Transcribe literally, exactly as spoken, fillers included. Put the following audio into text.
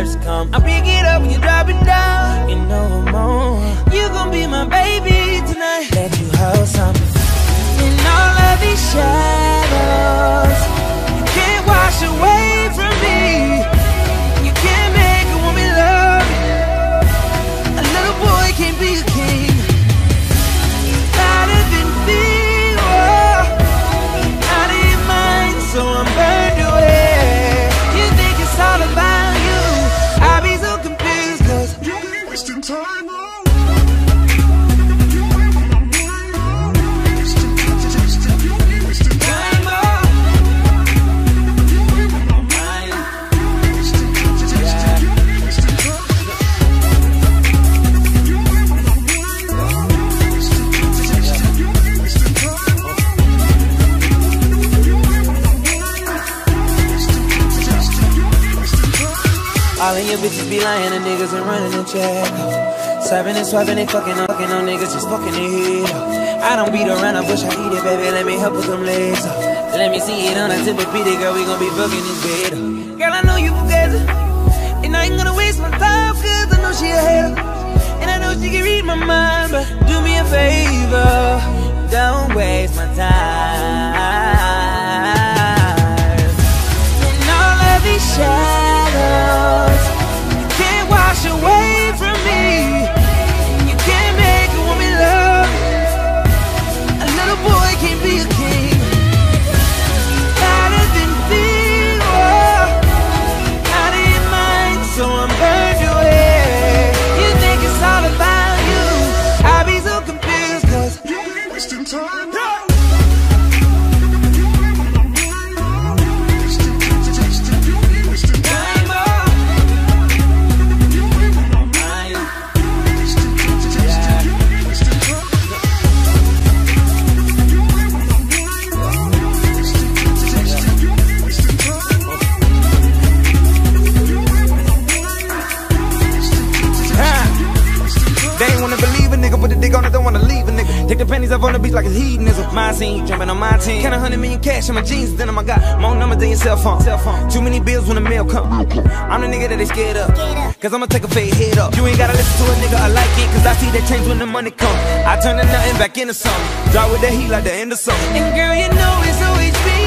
vibes come. I pick it up when you drop it down. You know I'm on. You gon' be my baby tonight. Let you hold something. In all of these shadows, you can't wash away from me. You can't make a woman love you. A little boy can't be a king. Hotter than fever, out of your mind, so I'm burned away. You think it's all about you. I be so confused, cause you ain't wasting time on. All of your bitches be lying and niggas and running and check. Serving and swapping and fucking on, fucking on niggas just fucking their head. I don't beat around the bush, I eat it, baby. Let me help with them legs. Let me see it on a tip of pity, girl. We gon' be fucking this bed. Girl, I know you forget it, and I ain't gonna waste my time, cause I know she a hater. And I know she can read my mind, but do me a favor, don't waste my time. In all of these shadows, you can't wash away from me. You can't make a woman love you. A little boy can't be a king. Hotter than fever, out of your mind, so I'm burned away. You think it's all about you. I be so confused, cause you ain't wasting time. Take the pennies up on the beach like it's hedonism. My scene, you jumping on my team. Count a hundred million cash in my jeans, then I got more numbers than your cell phone. Cell phone. Too many bills when the mail come. I'm the nigga that they scared of, cause I'ma take a fade head up. You ain't gotta listen to a nigga, I like it, cause I see that change when the money come. I turn the nothing back into something. Draw with the heat like the end of summer. And girl, you know it's always been